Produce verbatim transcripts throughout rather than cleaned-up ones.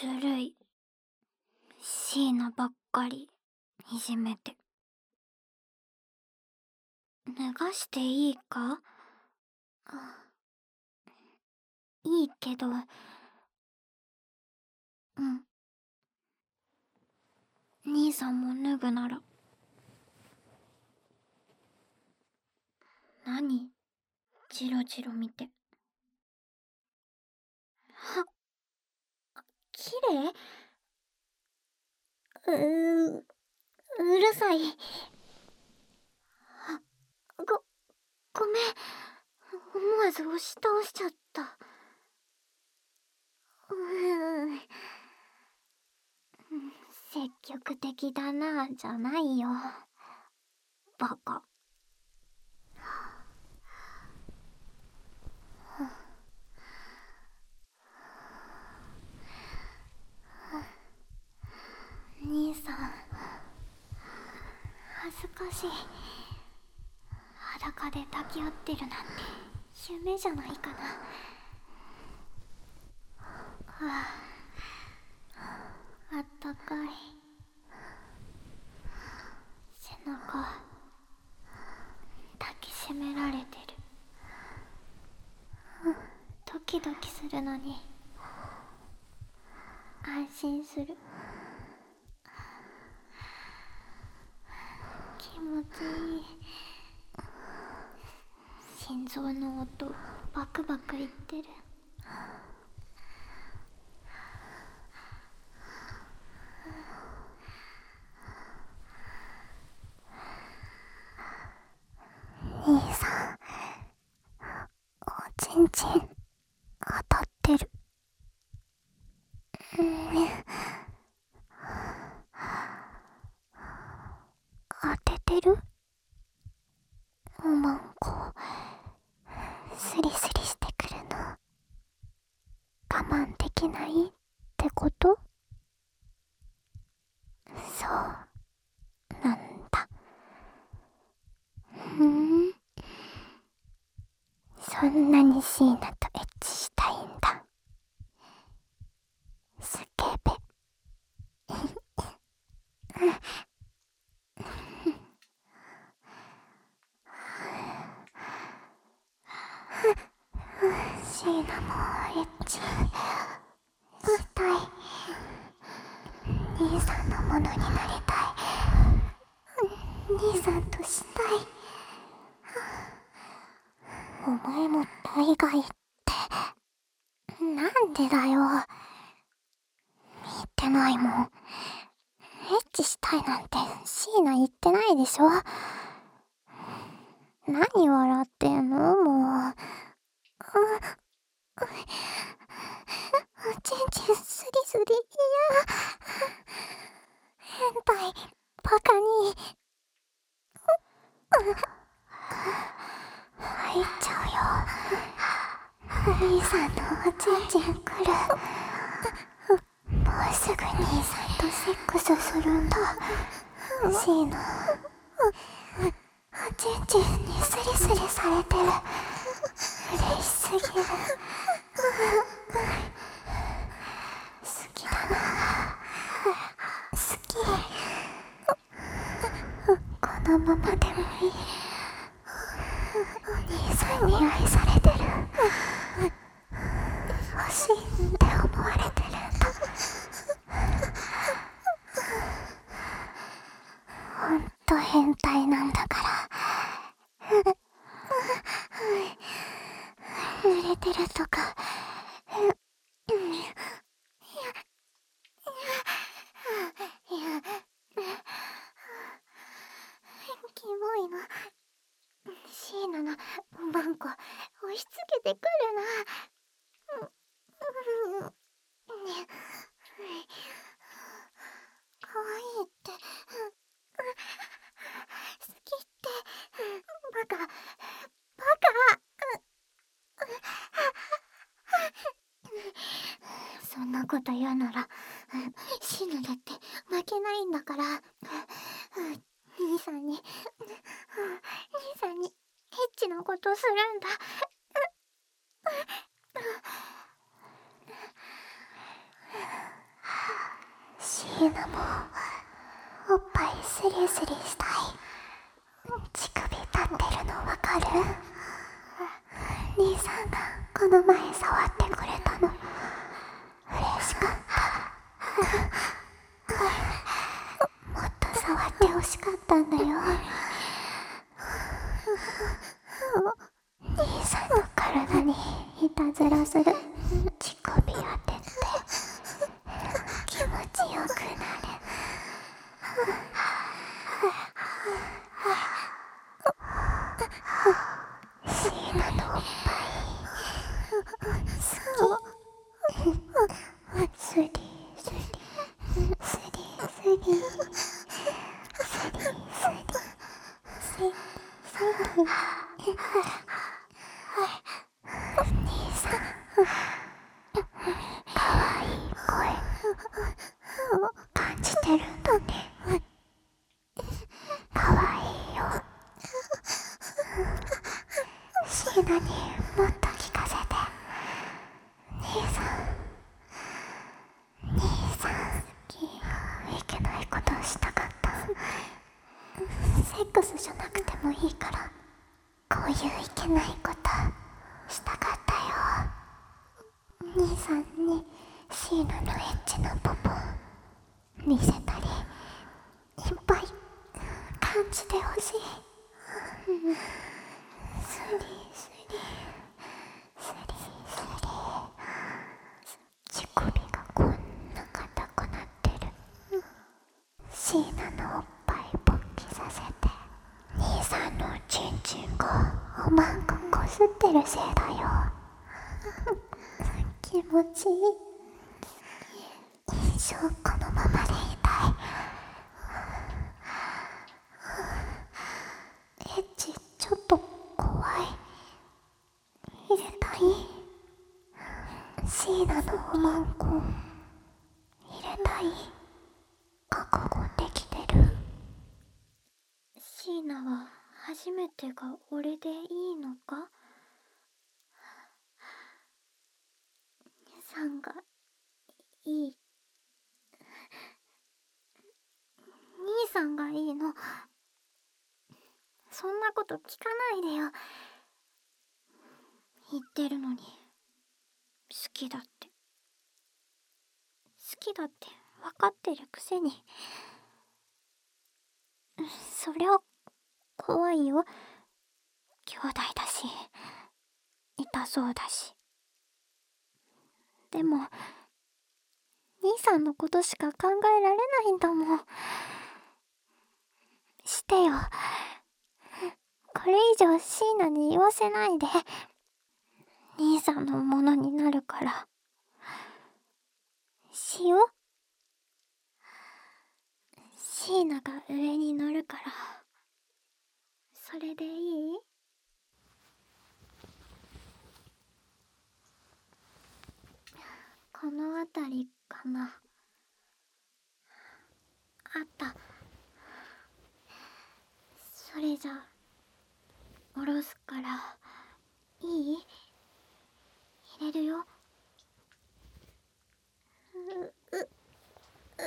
ずるい。椎名ばっかりいじめて。脱がしていいか？あ、いいけど、うん。兄さんも脱ぐなら。何？ジロジロ見て。は、綺麗？うー、うるさい。あ、ご、ごめん。思わず押し倒しちゃった。うーん。積極的だな、じゃないよ。バカ。兄さん、恥ずかしい。裸で抱き合ってるなんて夢じゃないかな。はあ、あったかい。背中抱きしめられてる。ドキドキするのに安心する。気持ちいい。心臓の音バクバクいってる。兄さん、おちんちん当たってる。ね、当ててる？おまんこスリスリしてくるの我慢できないってこと？そうなんだ。ふん、そんなに椎名とエッチしたいんだ。スケベ。椎名もエッチしたい。兄さんのものになりたい。兄さんとしたい。お前も大概ってなんでだよ。見てないもん。エッチしたいなんて椎名言ってないでしょ。何笑ってんのもう。おちんちんスリスリ嫌。変態バカに入っちゃうよ。兄さんのおちんちんくる。もうすぐ兄さんとセックスするんだ。椎名おちんちんにスリスリされてる。嬉しすぎる。好きだな。好き。このままでもいい。お兄さんに愛されてる。欲しいって思われてるんだ。ほんと変態なんだから。濡れてるとか。キモいの。椎名のおまんこ押し付けてくるな。かわいいって。好きってバカバカ。そんなこと言うなら死ぬだって負けないんだから。兄さんに兄さんにエッチなことするんだ。 シーナもおっぱいスリスリしたい。乳首立ってるのわかる？兄さんがこの前触ってくれたの嬉しかった。もっと触ってほしかったんだよ。兄さんの体にいたずらする乳首当てて気持ちよくなる。シーナのおっぱい好き。スリスリスリスリスリスリスリ兄さんかわいい声感じてるんだね。かわいいよ。シーナにもっと聞かせて。兄さん兄さん好き。いけないことをしたかった。セックスじゃなくてもいいからこういういけないことしたかったよ。兄さんにシーナのエッチなポポ見せたりいっぱい感じてほしい。スリスリスリスリ乳首がこんな硬くなってる。シーナのおっぱい勃起させて兄さんのチンチンがおまんここすってるせいだよ。気持ちいい。一生このままでいたい。エッチちょっと怖い。入れたい。シーナのおまんこ入れたい。覚悟できてる？ シーナは初めてが俺でいいのか？さんがいい。兄さんがいいの。そんなこと聞かないでよ。言ってるのに好きだって。好きだって分かってるくせに。そりゃ怖いよ。兄弟だし痛そうだし。でも兄さんのことしか考えられないんだもん。してよ。これ以上シーナに言わせないで。兄さんのものになるから。しよう。シーナが上に乗るから。それでいい？この辺りかな。あった。それじゃ下ろすからいい？入れるよ。う、う、うわ、う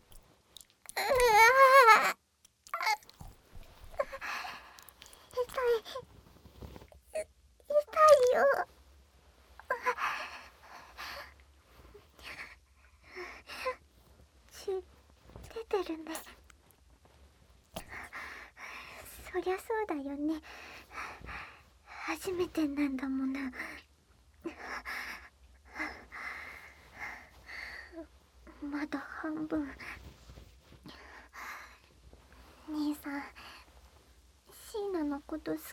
わ、痛い、痛いよ。血出てるね。そりゃそうだよね。初めてなんだもの。まだ半分。兄さん、シーナのこと好き？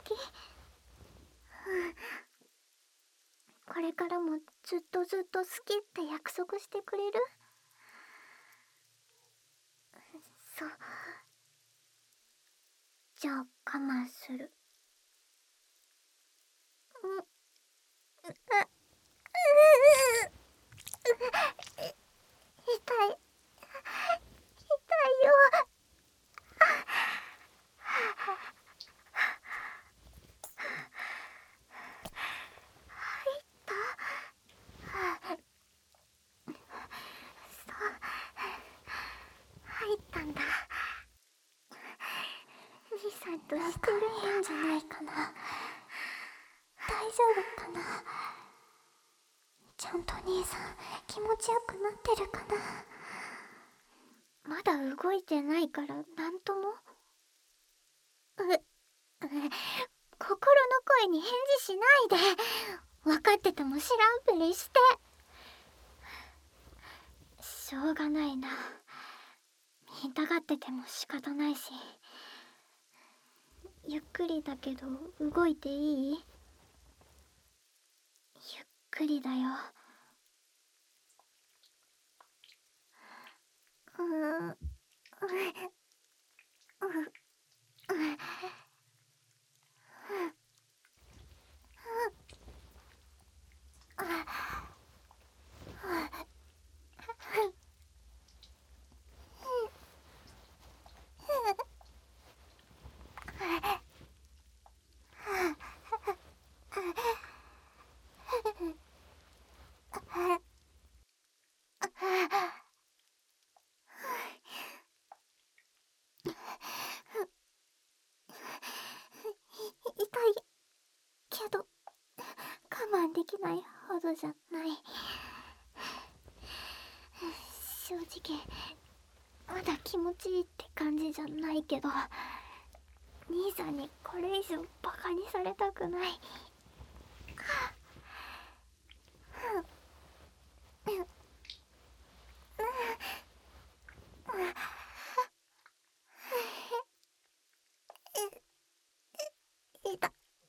これからもずっとずっと好きって約束してくれる？そう。じゃあ我慢する。うん。あ、痛い。痛いよ。入った？そう。 としてるんじゃないかな。大丈夫かな。ちゃんと兄さん気持ちよくなってるかな。 まだ動いてないからなんとも。う、う、心の声に返事しないで。分かってても知らんぷりして。しょうがないな。痛がってても仕方ないし。ゆっくりだけど動いていい？ゆっくりだよ。うーん。う、う、う、痛いけど我慢できないほどじゃない。正直まだ気持ちいいって感じじゃないけど、兄さんにこれ以上バカにされたくない。痛い痛い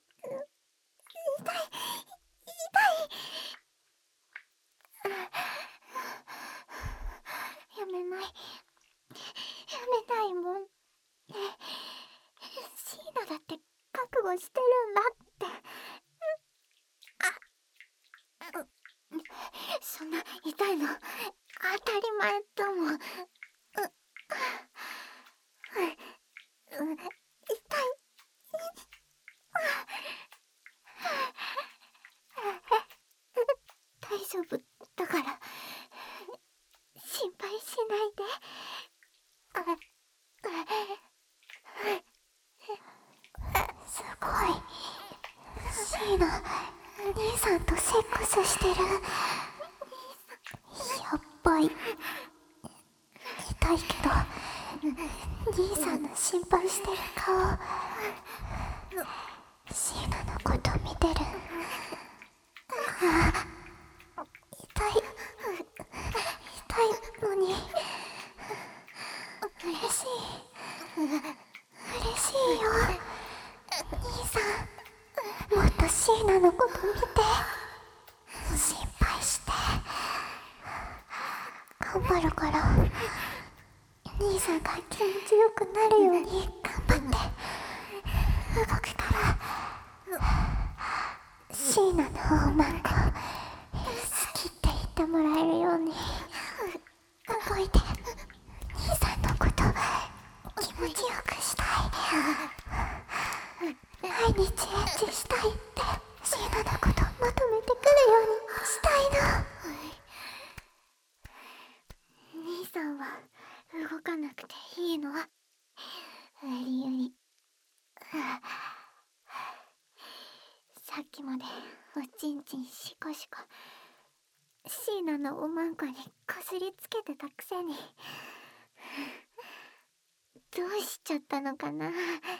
やめないやめないもん。シーナだって覚悟してるんだって。あ、そんな痛いの当たり前だもん。う、う、痛い。大丈夫だから心配しないで。あ、 すごい。シーナ兄さんとセックスしてる。やっばい。痛いけど兄さんの心配してる顔、シーナのこと見てる。あ、痛い痛いのに嬉しい嬉しいよ。兄さんもっとシーナのこと見て心配して頑張るから。兄さんが気持ちよくなるように頑張って動くから。シーナのおまんこ好きって言ってもらえるように動いて兄さんのこと気持ちよくしたい。毎日エッチしたいってシーナのこと求めてくるようにしたいの。 兄さんは動かなくていいの。無理やり。さっきまでおちんちんシコシコシーナのおまんこにこすりつけてたくせにどうしちゃったのかな。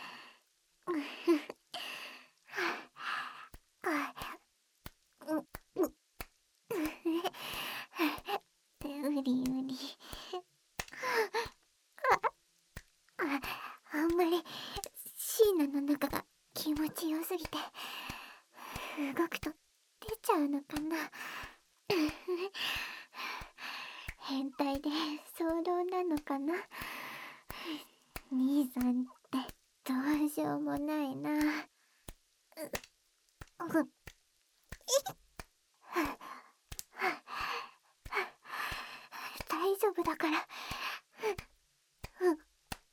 うりうりあ, あんまりシーナの中が気持ちよすぎて動くと出ちゃうのかな。変態で早漏なのかな。兄さんってどうしようもないな。う、う、大丈夫だから。う、う、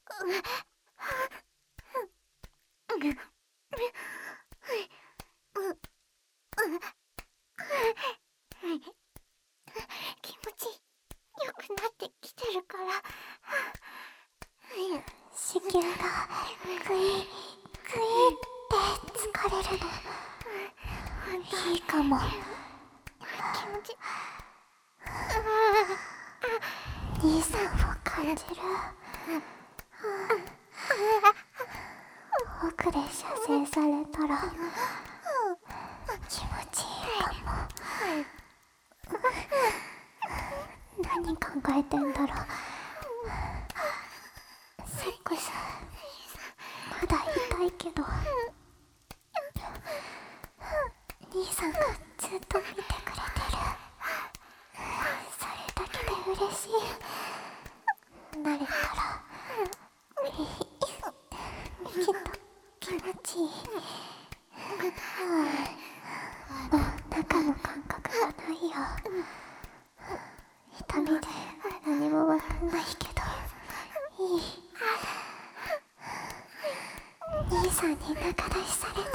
気持ちよくなってきてるから。 子宮がグイるのいいかも。 気持ち兄さんを感じる。奥で射精されたら気持ちいいかも。何考えてんだろう。セックスまだ痛いけど兄さんがずっと見てくれてる。それだけで嬉しい。慣れたらいい。きっと気持ちいい。もう中の感覚がないよ。痛みで何もわかんないけどいい。兄さんに仲出しされたい。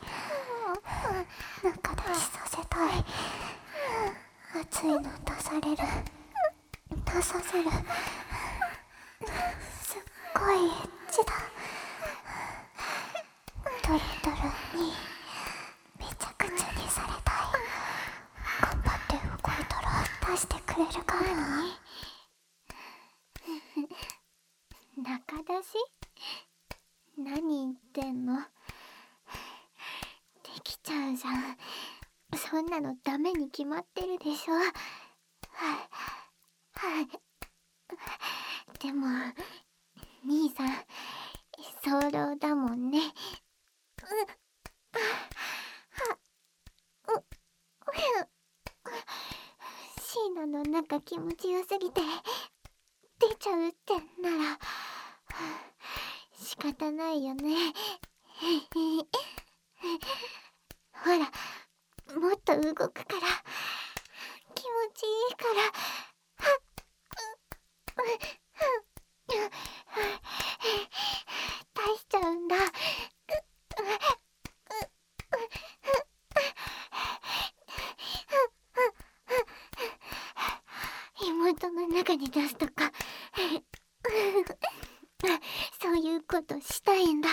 仲出しさせたい。熱いの出される。出させる。すっごいエッチだ。ドロドロにめちゃくちゃにされたい。頑張って動いたら出してくれるかも。 仲出し？何言ってんの？できちゃうじゃん。そんなのダメに決まってるでしょ。はいはい。でも兄さん早漏だもんね。シーナの中気持ちよすぎて出ちゃうってなら仕方ないよね。ほらもっと動くから気持ちいいから。出しちゃうんだ。妹の中に出すとかそういうことしたいんだ。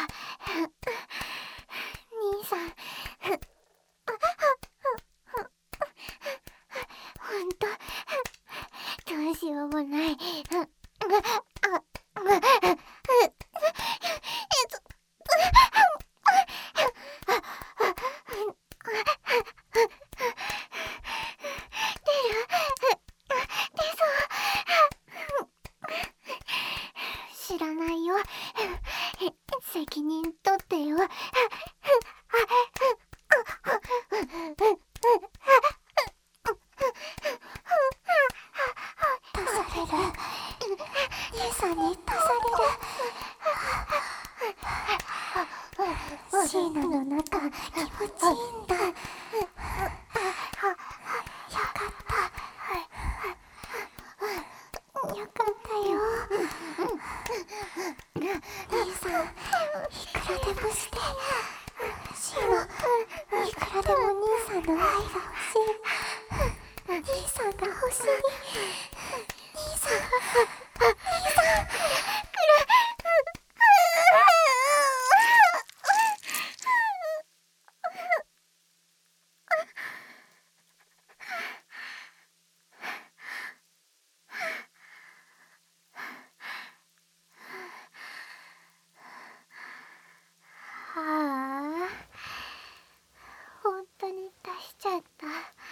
兄さんほんとどうしようもない。知らないよ。責任取ってよ。 出される。兄さんに出される。シーナの中気持ちいいんだ。よかった。よかったよ。兄さんいくらでもして。シーナいくらでも兄さんの愛が欲しい。兄さんが欲しい。兄さん兄さんはあ、本当に出しちゃった。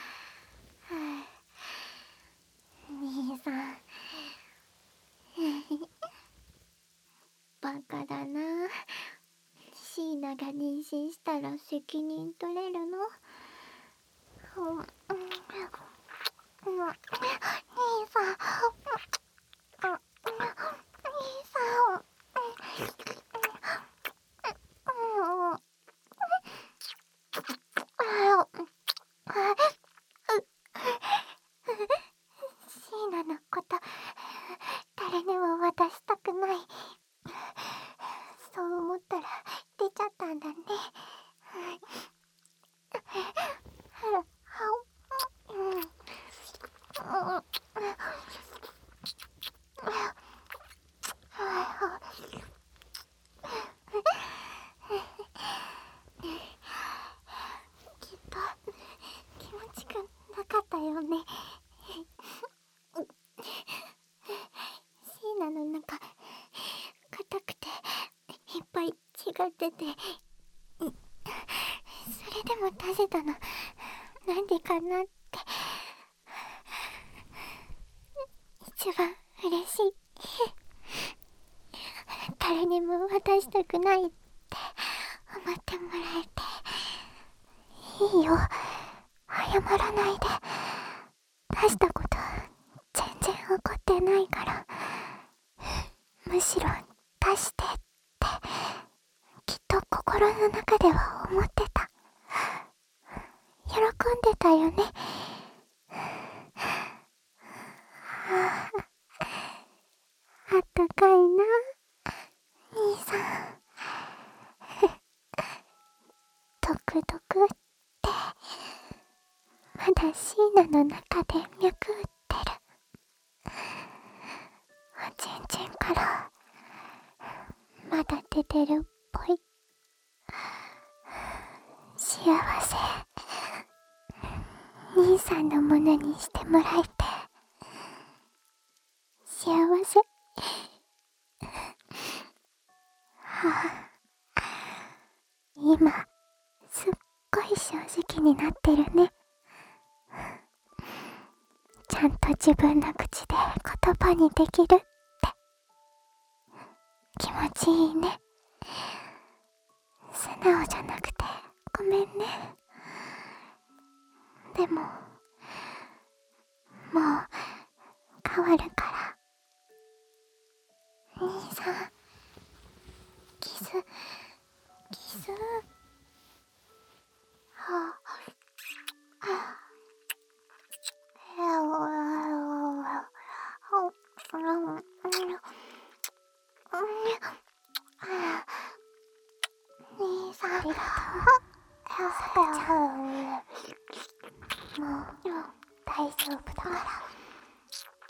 兄さんバカだな。椎名が妊娠したら責任取れるの？うん、兄さん兄さんシーナのこと誰にも渡したくない。そう思ったら出ちゃったんだね。 かってて、それでも出せたのなんでかなって、一番嬉しい。誰にも渡したくないって思ってもらえて。 いいよ、謝らないで。出したこと全然怒ってないから。むしろ出してってきっと心の中では思ってた。喜んでたよね。はあ、あったかいな兄さん。ドクドクってまだシーナの中で脈打ってる。全然からまだ出てるっぽい。幸せ兄さんのものにしてもらえて幸せ。はあ、今すっごい正直になってるね。ちゃんと自分の口で言葉にできるって気持ちいいね。素直じゃなくてごめんね。でももう変わるから。兄さん、キスキス。はあ、はあ、兄さん、ありがとう。さくちゃん、もう大丈夫だから。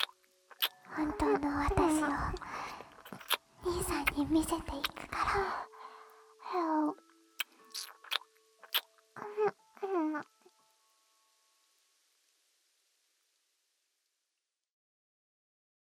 本当の私を兄さんに見せていくから。